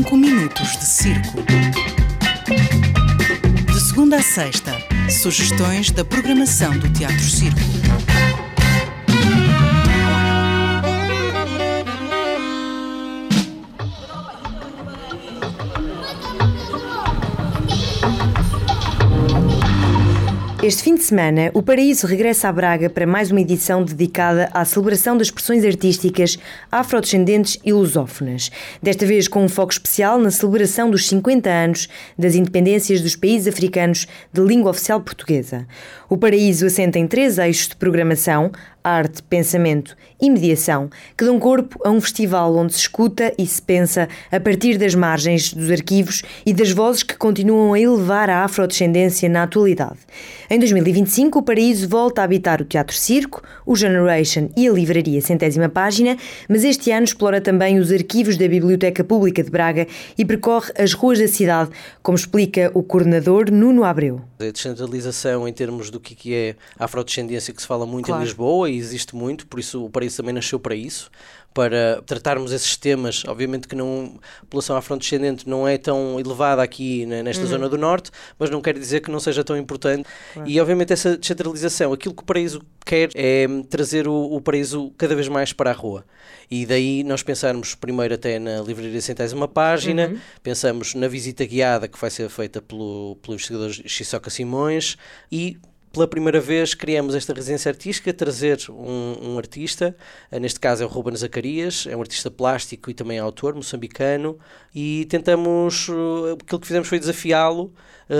5 minutos de circo. De segunda a sexta, sugestões da programação do Teatro Circo. Este fim de semana, o Paraíso regressa a Braga para mais uma edição dedicada à celebração das expressões artísticas afrodescendentes e lusófonas. Desta vez com um foco especial na celebração dos 50 anos das independências dos países africanos de língua oficial portuguesa. O Paraíso assenta em 3 eixos de programação: arte, pensamento e mediação, que dão corpo a um festival onde se escuta e se pensa a partir das margens dos arquivos e das vozes que continuam a elevar a afrodescendência na atualidade. Em 2025, o Paraíso volta a habitar o Teatro Circo, o Generation e a Livraria Centésima Página, mas este ano explora também os arquivos da Biblioteca Pública de Braga e percorre as ruas da cidade, como explica o coordenador Nuno Abreu. A descentralização em termos do que é a afrodescendência, que se fala muito em Claro. Lisboa e existe muito, por isso o Paraíso também nasceu para isso, para tratarmos esses temas. Obviamente que a população afrodescendente não é tão elevada aqui nesta zona do Norte, mas não quer dizer que não seja tão importante. Claro. E obviamente essa descentralização, aquilo que o Paraíso quer é trazer o Paraíso cada vez mais para a rua. E daí nós pensarmos primeiro até na Livraria Centésima Página, pensamos na visita guiada que vai ser feita pelo investigador Chisoca Simões e pela primeira vez criamos esta residência artística, trazer um artista, neste caso é o Ruben Zacarias, é um artista plástico e também autor, moçambicano, e tentamos, aquilo que fizemos foi desafiá-lo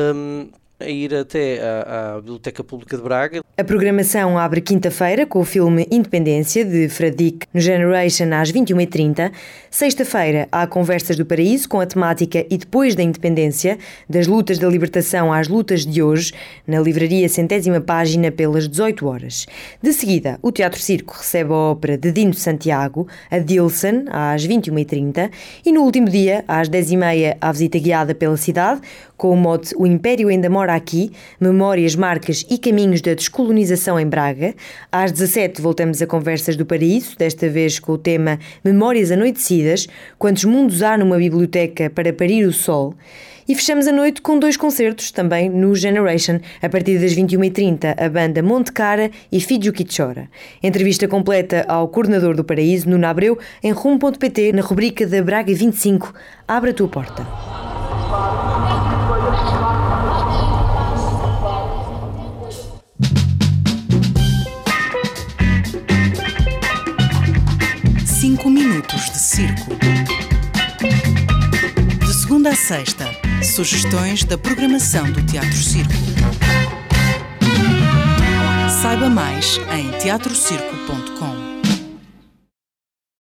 a ir até à Biblioteca Pública de Braga. A programação abre quinta-feira com o filme Independência, de Fradique, no Generation, às 21h30. Sexta-feira há Conversas do Paraíso, com a temática E Depois da Independência, das lutas da libertação às lutas de hoje, na Livraria Centésima Página, pelas 18 horas. De seguida, o Teatro Circo recebe a ópera de Dino Santiago, a Dilson, às 21h30, e no último dia, às 10h30, há visita guiada pela cidade, com o mote O Império Ainda Mora Aqui, Memórias, Marcas e Caminhos da Descolonização em Braga. Às 17h voltamos a Conversas do Paraíso, desta vez com o tema Memórias Anoitecidas, quantos mundos há numa biblioteca para parir o sol. E fechamos a noite com 2 concertos, também no Generation, a partir das 21h30, a banda Monte Cara e Fídio que Chora. Entrevista completa ao coordenador do Paraíso, Nuno Abreu, em rumo.pt, na rubrica da Braga 25. Abre a tua porta. Cinco minutos de circo. De segunda a sexta, sugestões da programação do Teatro Circo. Saiba mais em teatrocirco.com.